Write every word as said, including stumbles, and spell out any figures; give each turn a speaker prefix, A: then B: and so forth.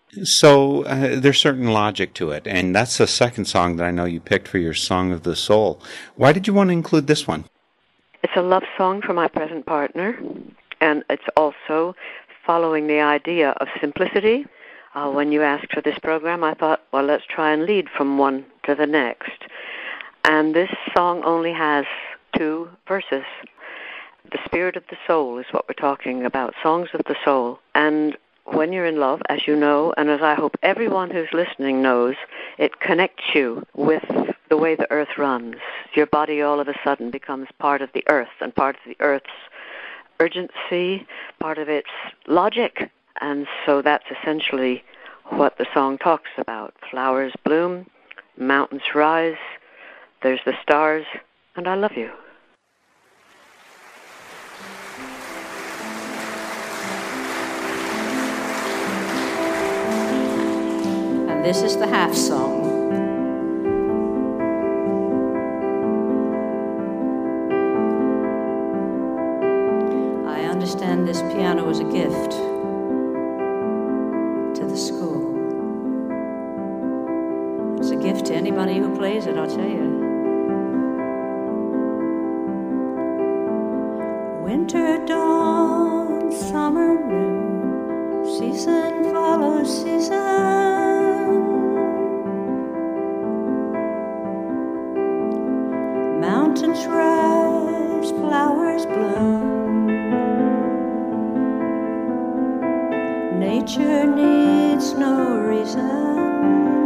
A: So uh, there's certain logic to it, and that's the second song that I know you picked for your Song of the Soul. Why did you want to include this one?
B: It's a love song for my present partner, and it's also following the idea of simplicity. Uh, when you asked for this program, I thought, well, let's try and lead from one to the next. And this song only has two verses. The spirit of the soul is what we're talking about, songs of the soul. And when you're in love, as you know, and as I hope everyone who's listening knows, it connects you with the way the earth runs. Your body all of a sudden becomes part of the earth, and part of the earth's urgency, part of its logic. And so that's essentially what the song talks about. Flowers bloom, mountains rise, there's the stars, and I love you.
C: And this is the half song. I understand this piano is a gift to the school. It's a gift to anybody who plays it, I'll tell you. Winter dawn, summer noon, season follows season. Mountains rise, flowers bloom. Nature needs no reason.